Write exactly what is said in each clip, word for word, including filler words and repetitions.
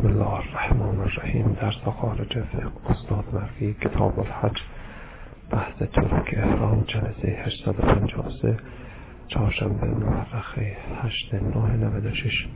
بسم الله الرحمن الرحیم. در خارج فقه استاد مرفی، کتاب الحج، بحث ترک احرام، جلسه هشتصد و پنجاه و سه، چهارشنبه مورخه هشت نه نود و شش.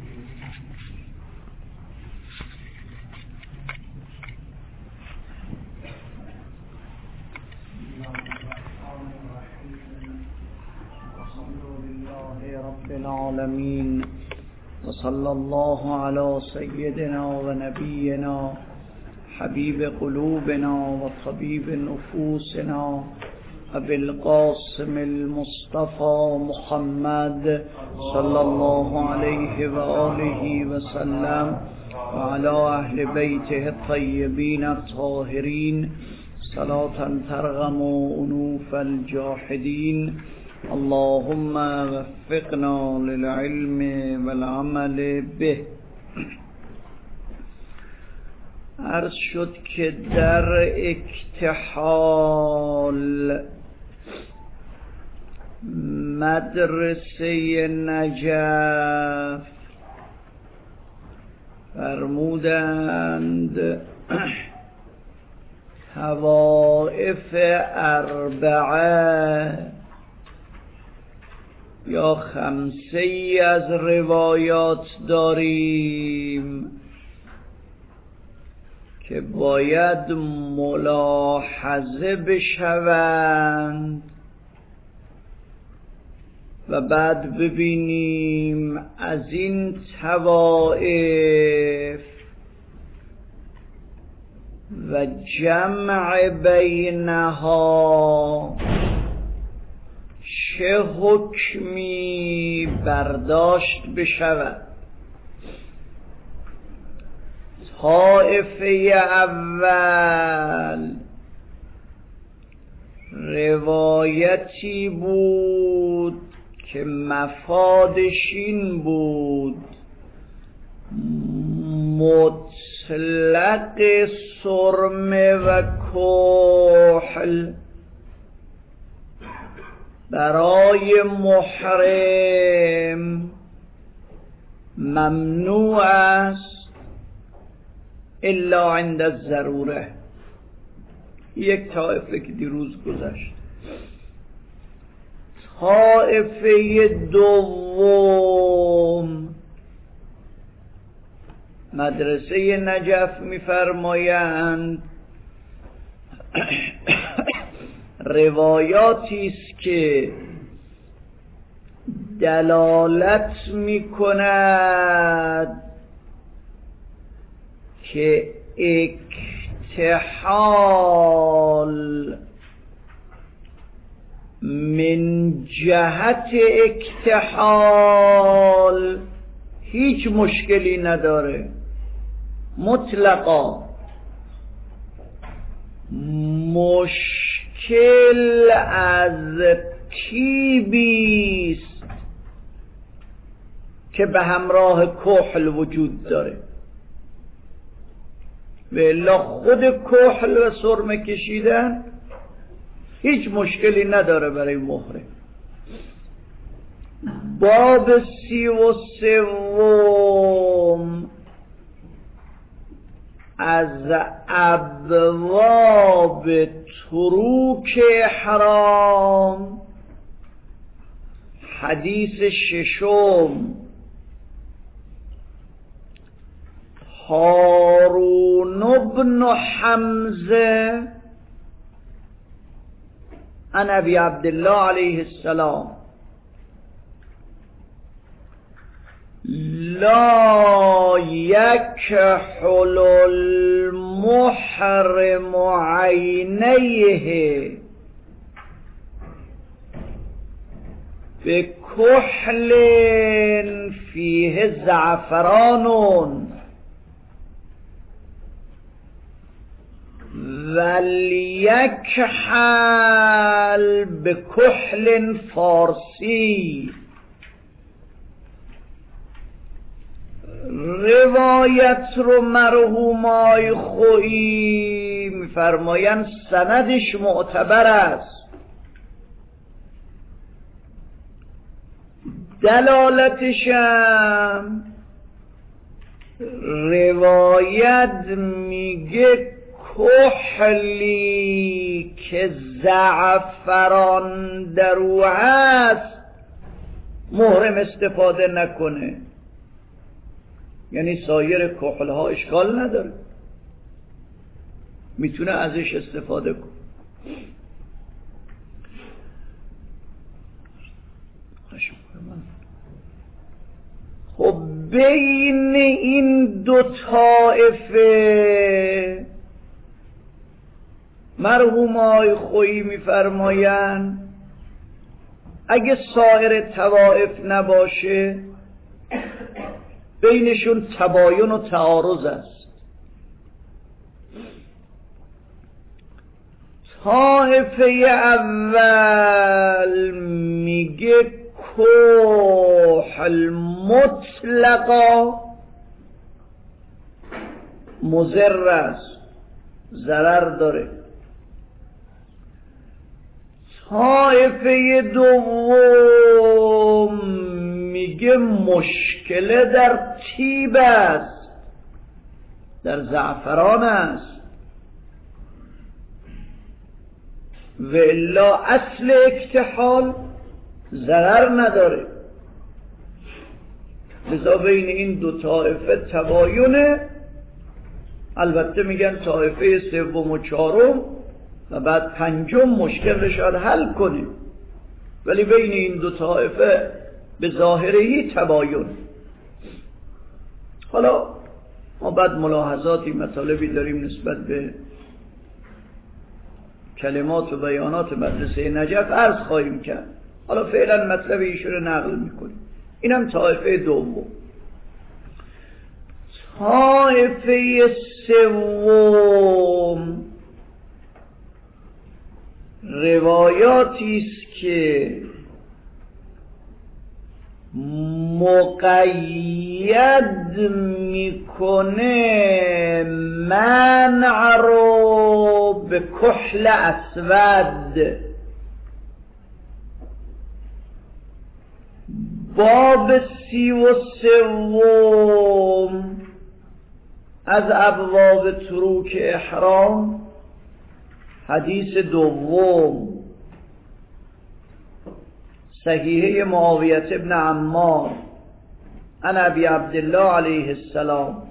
العالمين وصلى الله على سيدنا ونبينا حبيب قلوبنا وطبيب نفوسنا أبي القاسم المصطفى محمد صلى الله عليه وآله وسلم وعلى أهل بيته الطيبين الطاهرين صلاة ترغم أنوف الجاحدين. اللهم وفقنا للعلم والعمل به. عرض شد که در اکتحال مدرسه نجف فرمودند طوائف اربعه یا خمسه ای از روایات داریم که باید ملاحظه بشوند و بعد ببینیم از این طوائف و جمع بینها چه حکمی برداشت بشود. طائفه اول روایتی بود که مفادش این بود: مطلق سرمه و کحل برای محرم ممنوع است الا عند الضروره. یک طایفه که دیروز گذشت. طایفه دوم مدرسه نجف می‌فرمایند روایاتی است که دلالت می‌کند که اکتحال من جهت اکتحال هیچ مشکلی نداره، مطلقا. مشکل از تیبیست که به همراه کحل وجود داره، و الا خود کحل و سرمه کشیدن هیچ مشکلی نداره برای محرم. باب سی و سوم از ابواب تروک احرام، حدیث ششم: هارون بن حمزه عن ابی عبدالله علیه السلام: لا یکحل المحرم عینیه بکحل فیه زعفران ولیکحل بکحل فارسی. روایت رو مرحومای خویی میفرمایند سندش معتبر است، دلالتشم روایت میگه کحلی که زعفران درو هست محرم استفاده نکنه، یعنی سایر کحلها اشکال نداره، میتونه ازش استفاده کنه. خب بین این دو طائفه مرحوم آقای خویی میفرمایند اگه سایر طوائف نباشه بینشون تباین و تعارض است. طائفه اول میگه کحل مطلقا مضر است، ضرر داره. طائفه دوم میگه مشکله در طیب است، در زعفران است، و الا اصل اکتحال ضرر نداره. لذا بین این دو طائفه تباینه. البته میگن طائفه سوم و چهارم و بعد پنجم مشکل رو شاید حل کنیم، ولی بین این دو طائفه به ظاهری تباین. حالا ما بعد ملاحظاتی مطالبی داریم نسبت به کلمات و بیانات مدرسه نجف عرض خواهیم کرد. حالا فعلا مطلب ایشون رو نقل میکنیم. اینم طائفه دوم. طائفه سوم روایاتی است که مقید میکنه منع رو به کحل اسود. باب سی و سوم از ابواب تروک احرام، حدیث دوم، صحیحه معاویه ابن عمار عن ابی عبدالله علیه السلام: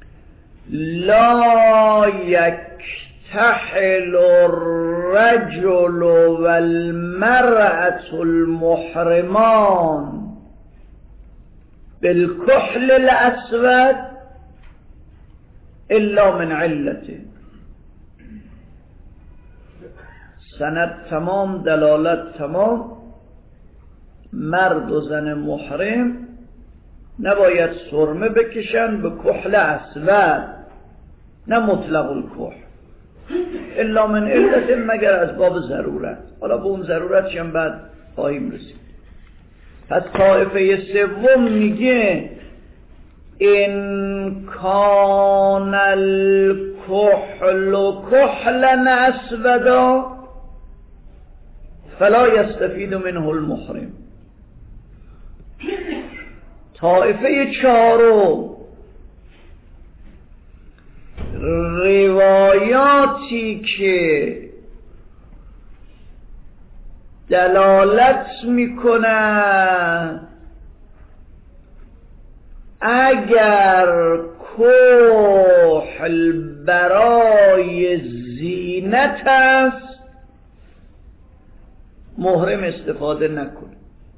لا یکتحل الرجل والمرأة المحرمان بالکحل الاسود الا من علته. سند تمام، دلالت تمام. مرد و زن محرم نباید سرمه بکشن به کحل اسود، نه مطلق الکحل، الا من علته، مگر از باب ضرورت. حالا به اون ضرورتش هم بعد خواهیم رسید. پس طائفه سوم میگه ان کان الکحل کحلا اسودا فلا یستفید منه المحرم. طائفه چهارم روایاتی که دلالت میکنه اگر کحل برای زینت است محرم استفاده نکنه.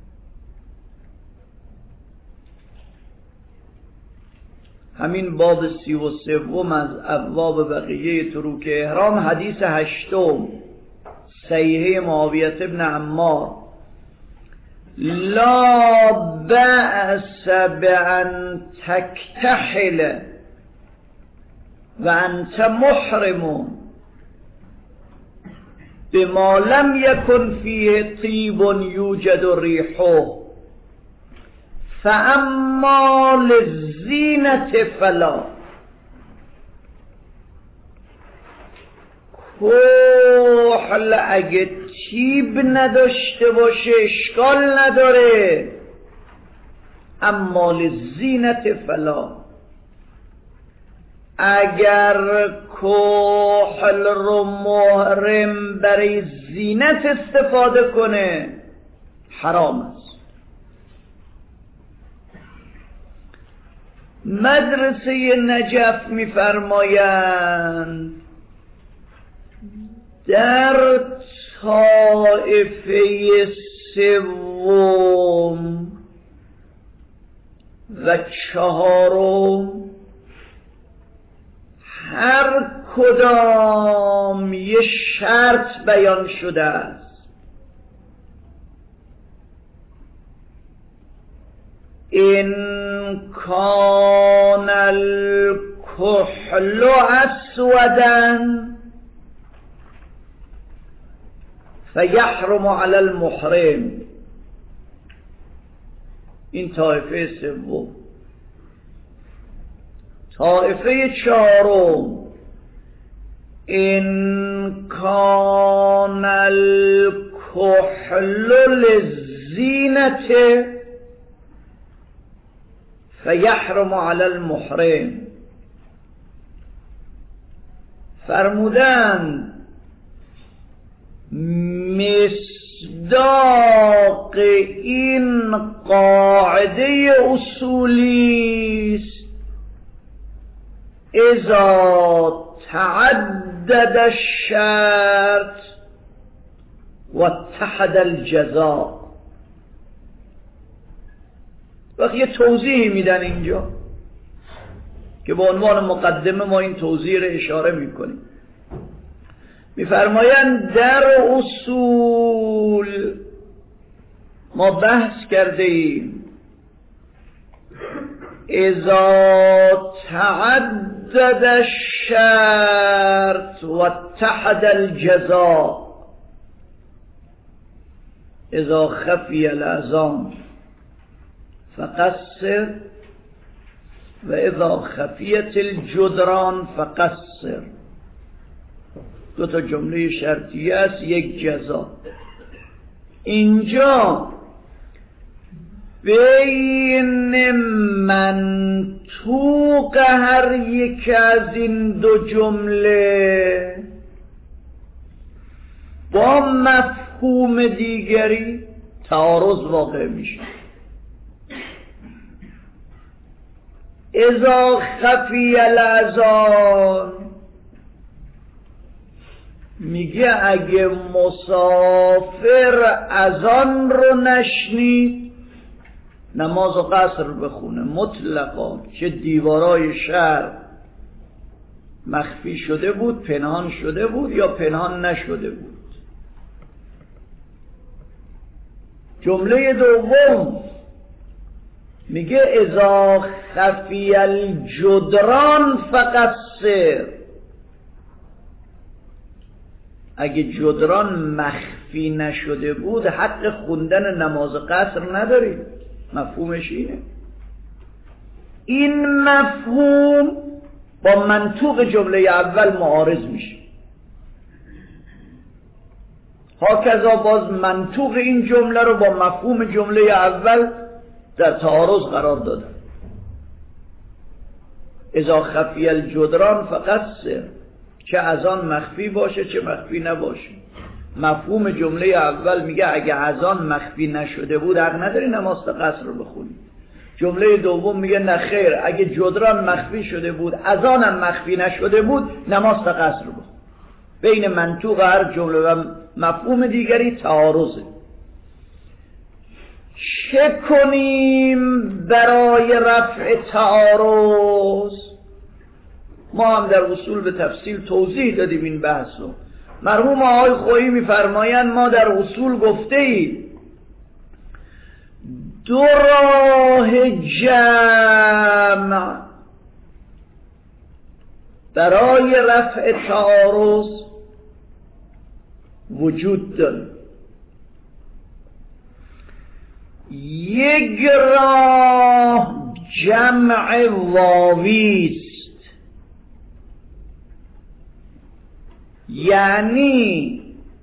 همین باب سی و سوم از ابواب بقیه تروک احرام، حدیث هشتم، صحیحه معاویه ابن عمار: لا بأس بأن تکتحل و انت محرم بما لم يكن فيه طيب يوجد ريحه فاما للزینة فلا. کحل اگه طیب نداشته باشه اشکال نداره، اما للزینة فلا، اگر کحل رو محرم برای زینت استفاده کنه حرام است. مدرسه نجف می‌فرمایند در طائفه سوم و چهارم هر کدام یه شرط بیان شده است. این کان الکحل اسودا فیحرم علی المحرم. این طایفه سوم. طایفه چهارم این کان الکحل للزینة فیحرم علی المحرم. فرمودند مصداق این قاعده اصولی است اذا تعدد الشرط و اتحد الجزاء. وقتی یه توضیح میدن اینجا که به عنوان مقدمه ما این توضیح رو اشاره میکنیم. میفرمایند در اصول ما بحث کرده ایم اذا تعدد الشرط و اتحد الجزاء اذا خفی الاذان فقصر و اذا خفیت الجدران فقصر. دو تا جمله شرطیه است، یک جزا. اینجا بین منطوق هر یک از این دو جمله با مفهوم دیگری تعارض واقع میشه. اذا خفی الاذان میگه اگه مسافر اذان رو نشنید نماز و قصر بخونه مطلقا، چه دیوارای شهر مخفی شده بود، پنهان شده بود یا پنهان نشده بود. جمله دوم میگه اذا خفی الجدران فقصر. اگه جدران مخفی نشده بود حق خوندن نماز قصر نداری. مفهومش اینه. این مفهوم با منطوق جمله اول معارض میشه. هاکذا باز منطوق این جمله رو با مفهوم جمله اول در تعارض قرار دادن. اذا خفی الجدران فقصر، چه اذان مخفی باشه چه مخفی نباشه. مفهوم جمله اول میگه اگه اذان مخفی نشده بود حق نداری نماز قصر رو بخونی. جمله دوم میگه نه خیر، اگه جدران مخفی شده بود اذانم مخفی نشده بود نماز قصر رو بخون. بین منطوق هر جمله و مفهوم دیگری تعارضه. چه کنیم برای رفع تعارض؟ ما هم در اصول به تفصیل توضیح دادیم این بحث رو. مرحوم آقای خویی میفرمایند ما در اصول گفته ایم دو راه جمع برای رفع تعارض وجود داره. یک راه جمع واوی است، یعنی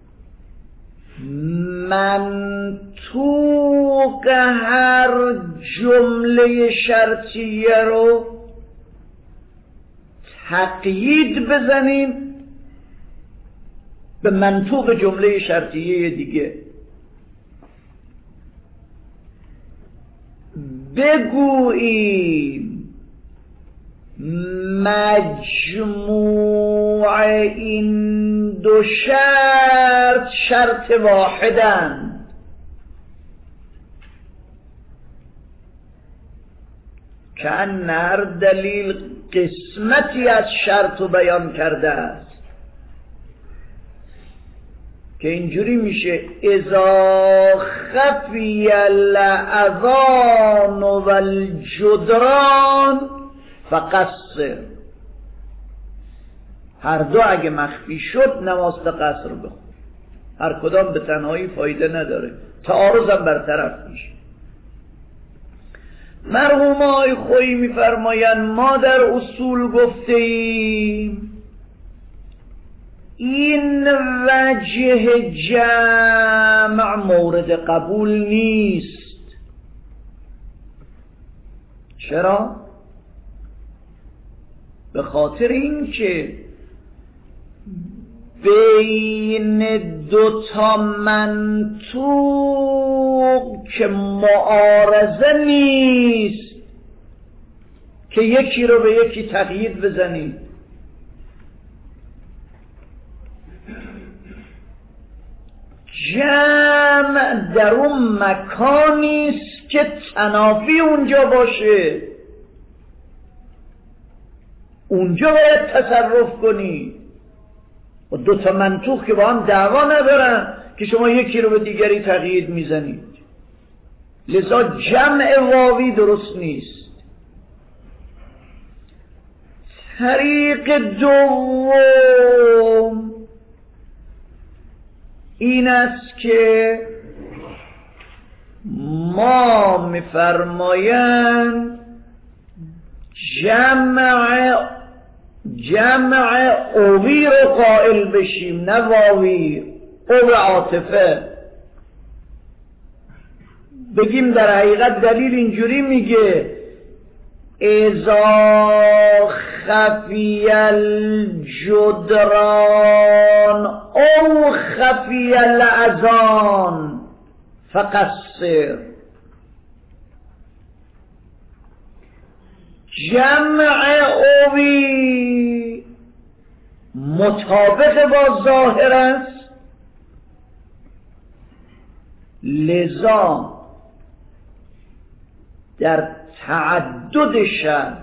منطوق هر جمله شرطیه رو تقیید بزنیم به منطوق جمله شرطیه دیگه. بگوییم مجموع این دو شرط شرط واحدند. که ان هر دلیل قسمتی از شرط رو بیان کرده است که اینجوری میشه اذا خفی الاذان و الجدران فقصر. هر دو اگه مخفی شد نماز به قصر بخون. هر کدام به تنهایی فایده نداره، تعارض هم برطرف میشه. مرحوم آقای خویی میفرمایند ما در اصول گفته ایم این وجه جمع مورد قبول نیست. چرا؟ به خاطر این که بین دوتا منطوق که معارضه نیست که یکی رو به یکی تقیید بزنید. جمع در اون مکانی است که تنافی اونجا باشه، اونجا باید تصرف کنی. و دو تا منطوق که با هم دعوا ندارن که شما یکی رو به دیگری تقیید میزنید. لذا جمع واوی درست نیست. طریق دوم این است که ما میفرمایند جمع جمع اوی رو قائل بشیم، نه واوی او عاطفه. بگیم در حقیقت دلیل اینجوری میگه اذا خفی الجدران او خفی الاذان فقصر. جمع اوی مطابق با ظاهر است، لذا در تعدد شرط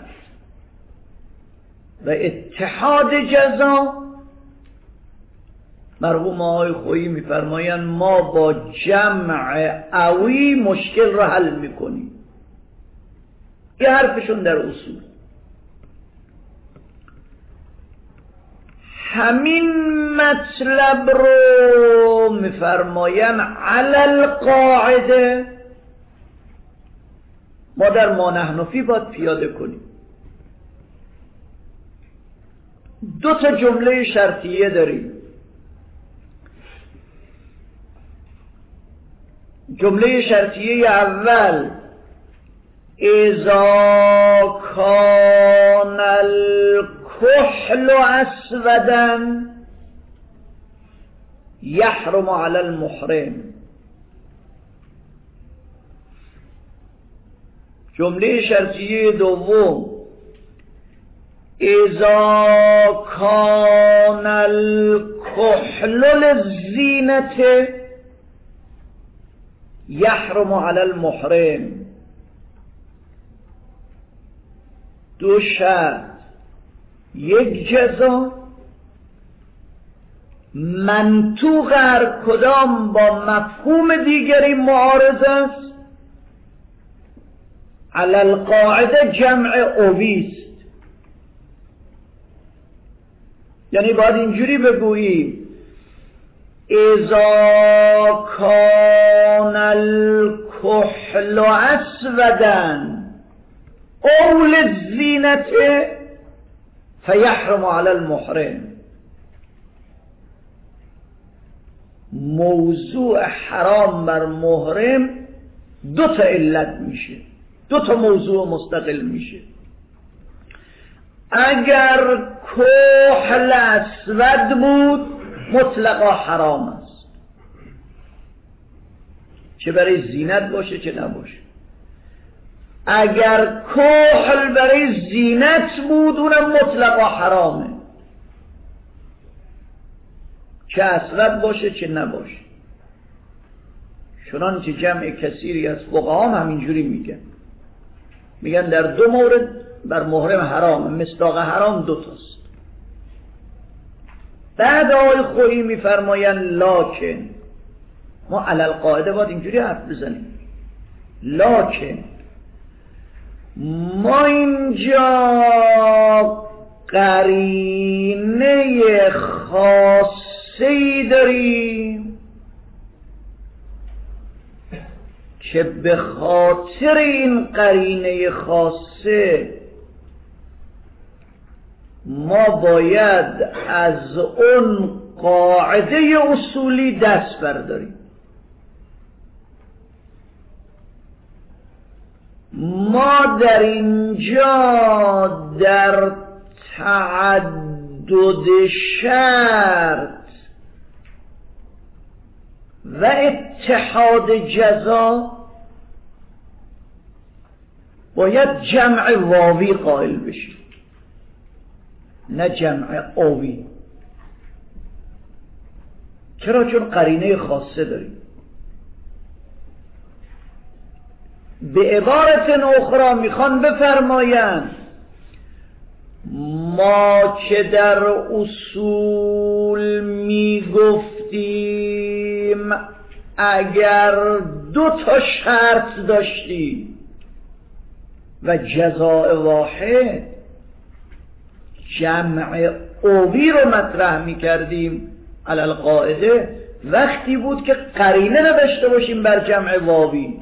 و اتحاد جزا مرحوم آقای خویی میفرمایند ما با جمع اوی مشکل را حل میکنیم. یه حرفشون در اصول. همین مطلب رو میفرمایند علی القاعده ما در ما نحن فی باید پیاده کنیم. دو تا جمله شرطیه داریم. جمله شرطیه اول اذا کان الکحل اسودا یحرم علی المحرم. جمله شرطیه دوم اذا کان الکحل للزینة یحرم علی المحرم. دو شرط، یک جزا. منطوق هر کدام با مفهوم دیگری معارض است. علی القاعده جمع اویست، یعنی باید اینجوری بگوییم اذا کان الکحل اسودا او للزینة فیحرم علی المحرم. موضوع حرام بر محرم دو تا علت میشه، دو تا موضوع مستقل میشه. اگر کحل اسود بود مطلقا حرام است، چه برای زینت باشه چه نباشه. اگر کحل برای زینت بود اونم مطلقا حرامه، چه اسود باشه چه نباشه. چنانچه جمع کثیری از فقها هم همینجوری میگن، میگن در دو مورد بر محرم حرام، مصداق حرام دو تاست. بعد آقای خویی میفرماین لکن، ما علی القاعده باید اینجوری حرف بزنیم، لکن ما اینجا قرینه خاصی داریم که به خاطر این قرینه خاصه ما باید از اون قاعده اصولی دست برداریم. ما در اینجا در تعدد شرط و اتحاد جزا باید جمع واوی قائل بشیم، نه جمع آوی. چرا؟ چون قرینه خاصه داریم. به عبارت اخرى میخوان بفرمایند ما که در اصول میگفتیم اگر دو تا شرط داشتیم و جزاء واحد، جمع اوی رو مطرح میکردیم علی القاعده وقتی بود که قرینه نداشته باشیم بر جمع واوی،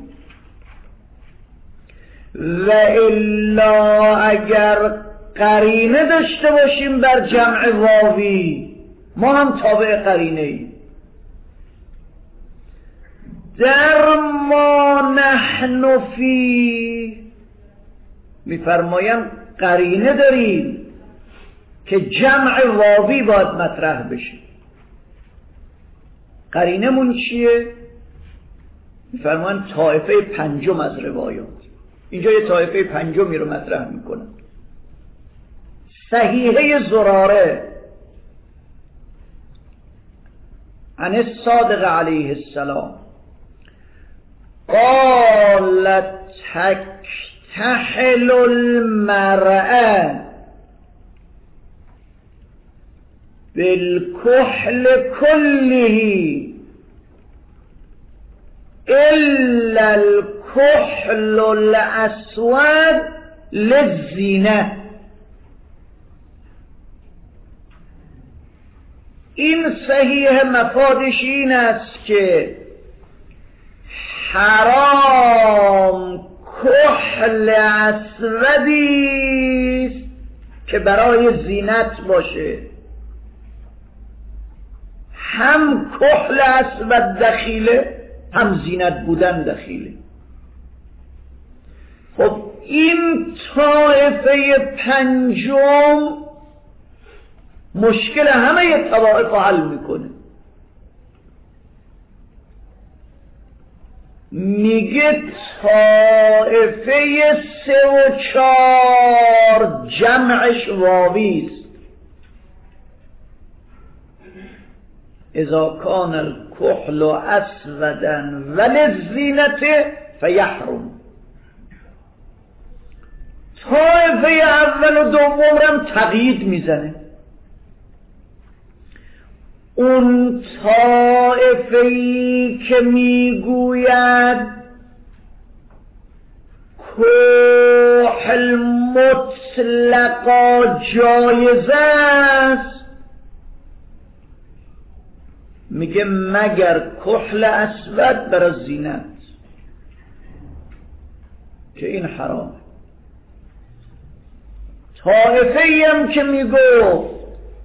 و الا اگر قرینه داشته باشیم بر جمع واوی ما هم تابع قرینه ایم. در ما نحن فی میفرمایم قرینه داریم که جمع واوی باید مطرح بشه. قرینه مون چیه؟ میفرمایم طایفه پنجم از روایات. اینجا یه طایفه پنجمی رو مطرح میکنم. صحیحه زراره عن الصادق علیه السلام قال تکتحل المرأة بالكحل كله الا الكحل الاسود للزینه. این صحیح مفادش این است که حرام کحل اسودی است که برای زینت باشه، هم کحل اسود دخیله هم زینت بودن دخیله. خب این طایفه پنجم مشکل همه طوائف حل میکنه. میگه طایفه سه و چار جمعش واویست. اذا کان الکحل اسودا وللزینت فیحرم. طایفه اول و دوم هم تقیید میزنه. اون طایفه‌ای که میگوید کحل مطلقا جایز است، میگه مگر کحل اسود برای زینت که این حرام. طایفه‌ای هم که میگو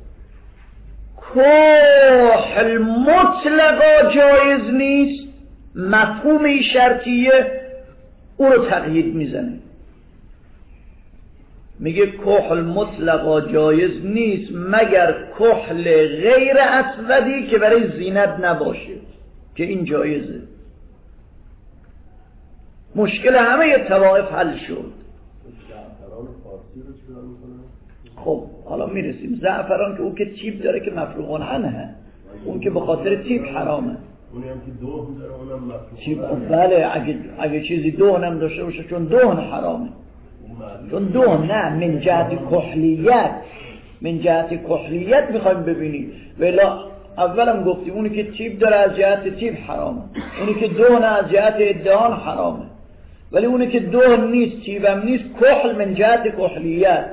کحل مطلقا جایز نیست، مفهوم این شرطیه او رو تقیید میزنه. میگه کحل مطلقا جایز نیست مگر کحل غیر اسودی که برای زینت نباشه که این جایزه. مشکل همه طوائف حل شد. خب حالا میرسیم. زعفران که او که تیب داره که مفروغ عنه، اون که به خاطر تیب حرامه. اونی هم که دهن داره اونم تیب مفروغ. بله، اگه اگه چیزی دهن هم داشته باشه چون دهن حرامه. چون دهن نه، من جهت کحلیت، من جهت کحلیت میخوایم ببینیم. ولی اولم گفتیم اونی که تیب داره از جهت تیب حرامه، اونی که دهن از جهت ادهان حرامه. ولی اونی که دهن نیست تیبم نیست کحل من جهت کحلیت.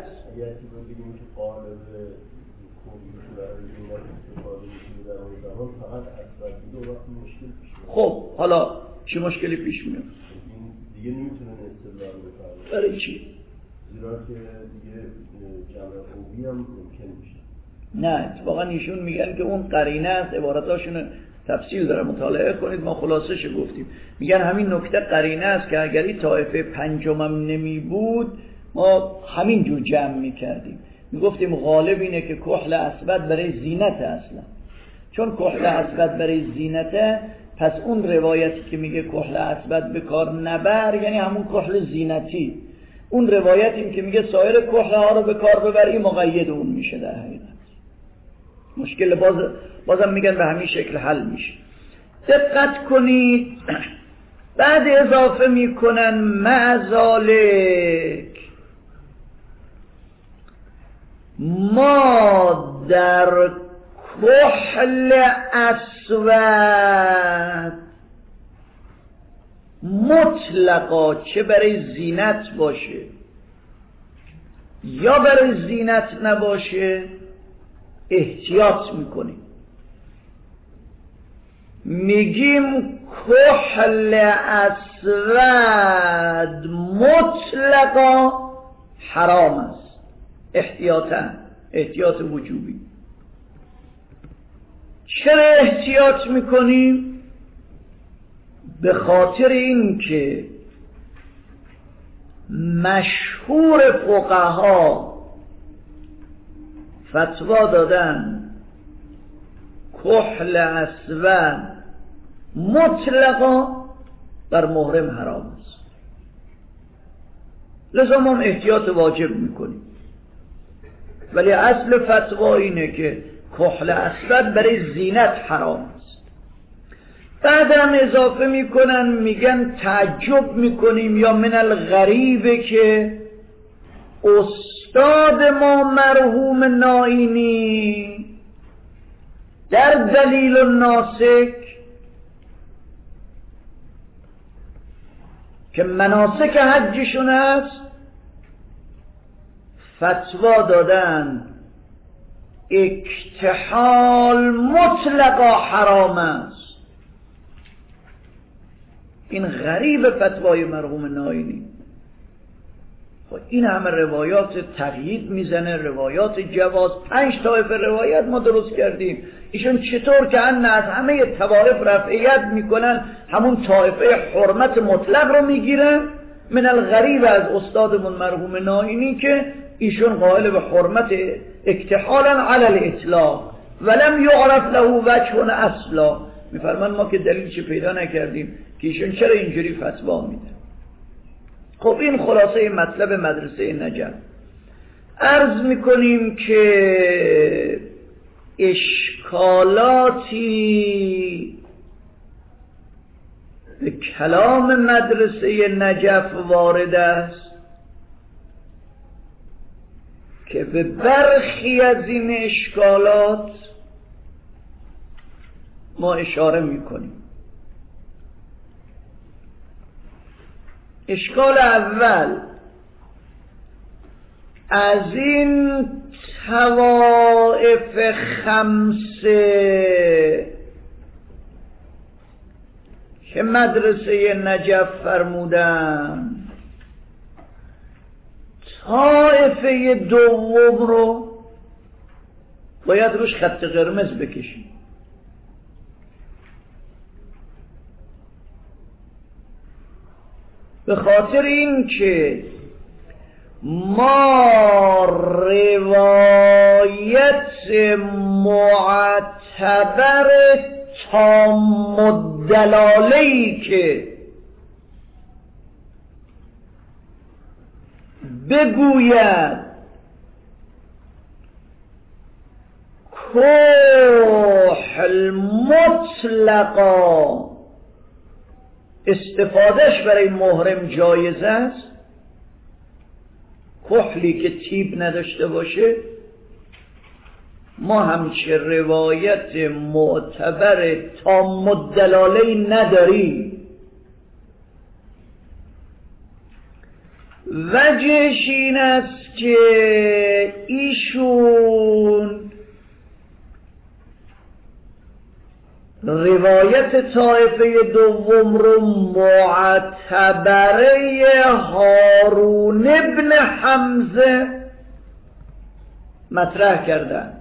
خب حالا چی مشکلی پیش میاد؟ دیگه نمیتونه استدلال بکنه. برای چی؟ زیرا که دیگه جمع خوبی هم ممکن میشه. نه اتفاقا ایشون میگن که اون قرینه است. عبارتاشون تفصیل داره، مطالعه کنید. ما خلاصش گفتیم. میگن همین نکته قرینه است که اگر این طایفه پنجمم نمی بود ما همین جور جمع میکردیم. میگفتیم غالب اینه که کحل اسود برای زینت اصلا، چون کحل اسود برای زینته، پس اون روایتی که میگه کحل اسود به کار نبر یعنی همون کحل زینتی. اون روایتی که میگه سایر کحل ها رو به کار ببر این مقید اون میشه. در حقیقت مشکل باز بازم میگن به همین شکل حل میشه. دقت کنید بعد اضافه میکنن معذالک ما در کحل اسود مطلقا چه برای زینت باشه یا برای زینت نباشه احتیاط میکنیم. میگیم کحل اسود مطلقا حرام است، احتیاطاً، احتیاط وجوبی. چرا احتیاط میکنیم؟ به خاطر این که مشهور فقها فتوا دادن کحل اسود مطلقا بر محرم حرام است. لذا ما احتیاط واجب میکنیم. ولی اصل فتوا اینه که کحل اسود برای زینت حرام است. بعد هم اضافه میکنن میگن تعجب میکنیم یا من الغریبه که استاد ما مرحوم نائینی در دلیل الناسک که مناسک حجشون است فتوا دادن اکتحال مطلقا حرام است. این غریب فتوای مرحوم نائینی. خب این همه روایات تقیید میزنه، روایات جواز، پنج طایفه روایت ما درست کردیم. ایشون چطور که ان از همه طوایف رفعیت میکنن همون طایفه حرمت مطلق رو میگیرن. من الغریب از استادمون مرحوم نائینی که ایشون قائل به حرمت اکتحالا علی الاطلاق ولم یعرف له وجه اصلا. میفرمان ما که دلیل چه پیدا نکردیم که ایشون چرا اینجوری فتوا میده. خب این خلاصه مطلب مدرسه نجف. عرض میکنیم که اشکالاتی به کلام مدرسه نجف وارد است که به برخی از این اشکالات ما اشاره میکنیم. اشکال اول از این طوائف خمسه که مدرسه نجف فرمودن طائفه دوم رو باید روش خط قرمز بکشیم. به خاطر این که ما روایت معتبر تام الدلاله‌ای که بگوید کحل مطلقا استفادهش برای محرم جایز است، کحلی که تیب نداشته باشه، ما همچه روایت معتبر تام الدلاله نداریم. وجهش این است که ایشون روایت طایفه دوم رو معتبره هارون ابن حمزه مطرح کردن.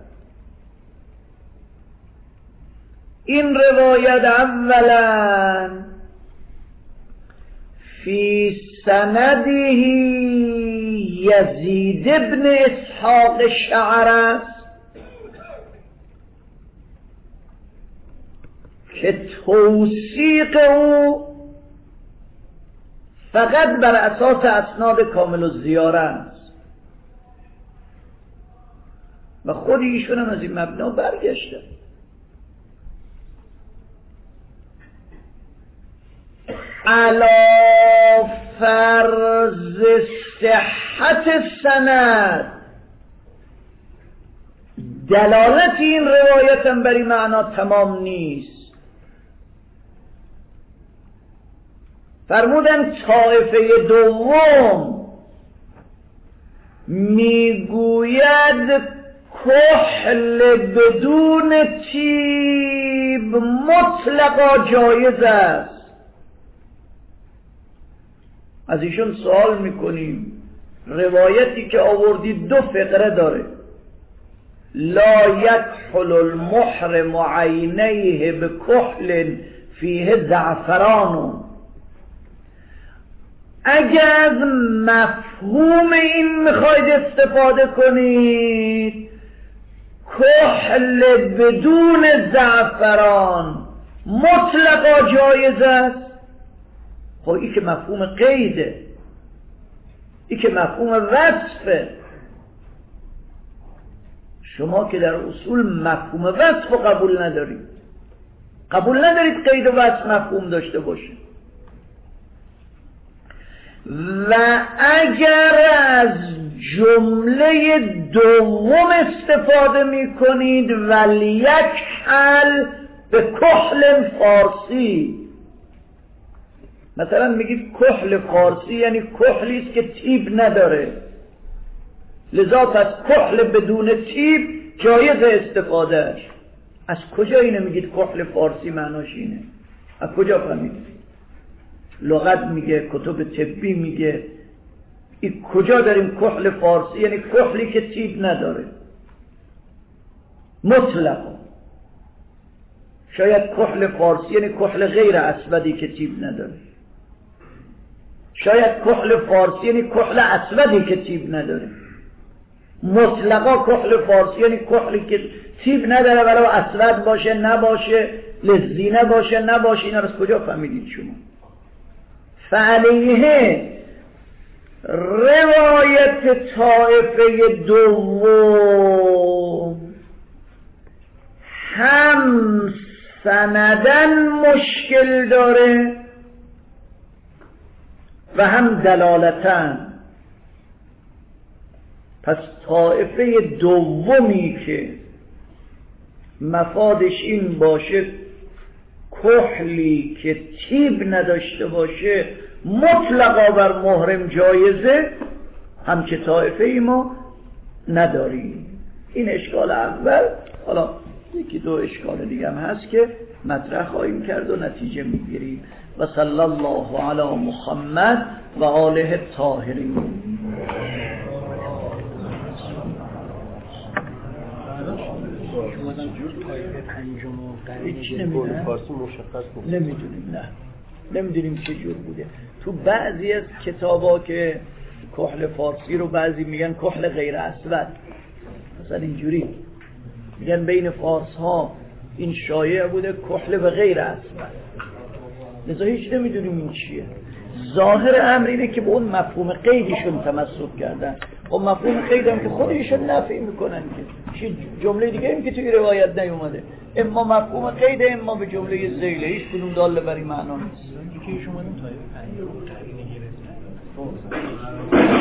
این روایت اولا فی سنده یزید ابن اسحاق شعر است که توثیق او فقط بر اساس اسناد کامل الزیاره است و خود ایشون هم از این مبنا برگشته. علی فرض صحت سند دلالت این روایت هم بر این معنا تمام نیست. فرمودن طایفه دوم میگوید کحل بدون تیب مطلقا جایز است. از ایشون سوال میکنیم روایتی که آوردید دو فقره داره، لا یکحل المحرم عینیه به کحل فیه زعفران. اگر از مفهوم این میخواید استفاده کنید کحل بدون زعفران مطلقا جایز است، خب این که مفهوم قیده، این که مفهوم وصفه. شما که در اصول مفهوم وصف رو قبول ندارید، قبول ندارید قید و وصف مفهوم داشته باشه. و اگر از جمله دوم استفاده می کنید ولیک حل به کحل فارسی، مثلا میگید کحل فارسی یعنی کحلی است که تیب نداره، لذا پس کحل بدون تیب جایز استفادهش. از کجا اینه میگید کحل فارسی معناش اینه؟ از کجا فهمیدید؟ لغت میگه، کتب طبی میگه، این کجا داریم کحل فارسی یعنی کحلی که تیب نداره مطلقا. شاید کحل فارسی یعنی کحل غیر اسودی که تیب نداره، شاید کحل فارسی یعنی کحل اسودی که تیب نداره. مطلقا کحل فارسی یعنی کحلی که تیب نداره ولو اسود باشه نباشه، لذینه باشه نباشه. اینا رو از کجا فهمیدید شما؟ فعلیه روایت طایفه دوم هم سندن مشکل داره و هم دلالتن. پس طایفه دومی که مفادش این باشه کحلی که تیب نداشته باشه مطلقا بر محرم جایزه، همچه طایفه ای ما نداریم. این اشکال اول. حالا یکی دو اشکال دیگه هم هست که مطرح خواهیم کرد و نتیجه میگیریم. و صلی الله علی محمد و آله الطاهرین. هیچ نمیدونیم نمیدونیم نه نمیدونیم چه جور بوده. تو بعضی از کتابا که کحل فارسی رو بعضی میگن کحل غیر اسود، مثلا اینجوری میگن بین فارس ها این شایع بوده کحل به غیر اسود، لذا هیچ نمیدونیم این چیه. ظاهر امر اینه که به اون مفهوم قیدیشون تمسک کردن و مفهوم قید هم که خودشون نفی میکنن که جمله دیگه این که توی روایت نیومده، اما مفهوم قید اما به جمله ذیله، هیچ کدوم دال بر این معنا نیست.